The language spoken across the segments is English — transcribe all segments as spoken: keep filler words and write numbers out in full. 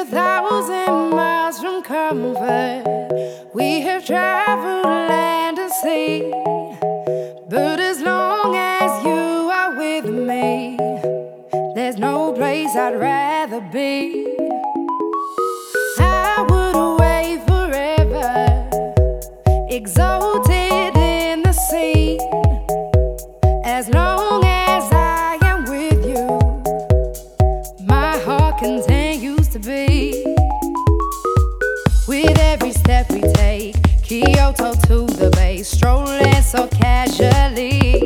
thousand miles from comfort. We have traveled land and sea, but as long as you are with me, there's no place I'd rather be. I would away forever, exalted in the sea. As long as I am with you, my heart continues to beat. With every step we take, Kyoto to the bay, strolling so casually.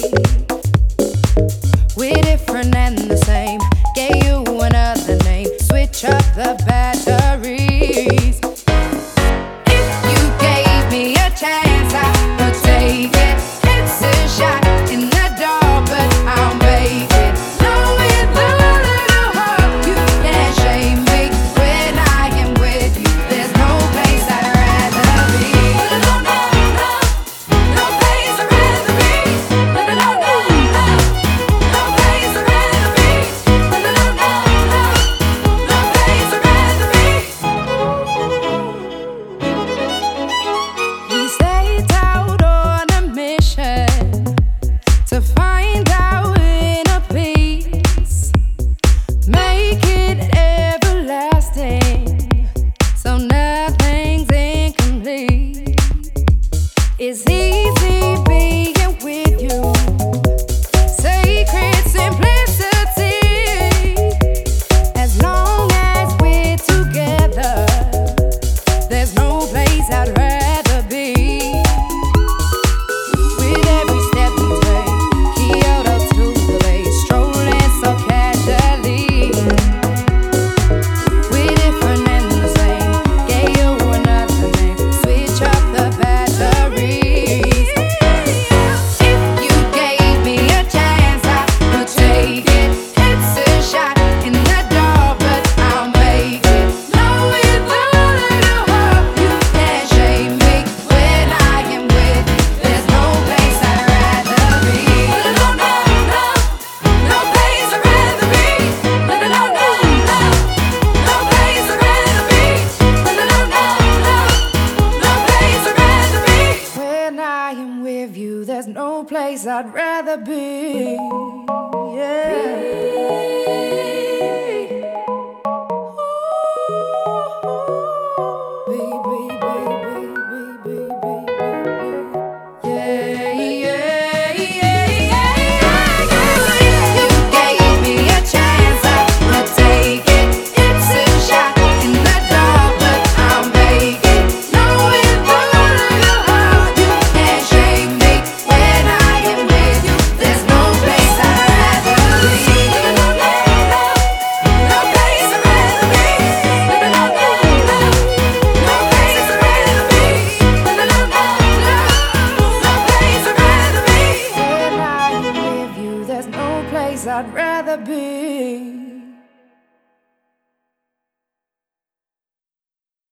We're different and the same, gave you another name, switch up the batteries. If you gave me a chance, I would take it. It's a shot in the dark, but I'll make it. Know with a little hope you can't shame me. When I am with you, there's no place I'd rather be. No, no, no, no place I'd rather be. No, no, no, no, no place I'd rather be. No, no, no, no, no place I'd rather be. We set out on a mission to find our inner peace, make it everlasting, so nothing's incomplete. It's easy being with you, sacred simplicity. As long as we're together, there's no place I'd rather be. With every step we take, Kyoto to the bay, strolling so casually. We're different and the same, gave you another name, switch up the batteries. If you gave me a chance, I would take it. It's a shot in the dark, but I'll make it. Know with a little hope you can't shame me. When I am with you, there's no place I'd rather be. No, no, no, no place I'd rather be. No, no, no, no, no place I'd rather be. No, no, no, no, no place I'd rather be. When I am with you, there's no place I'd rather be. Yeah.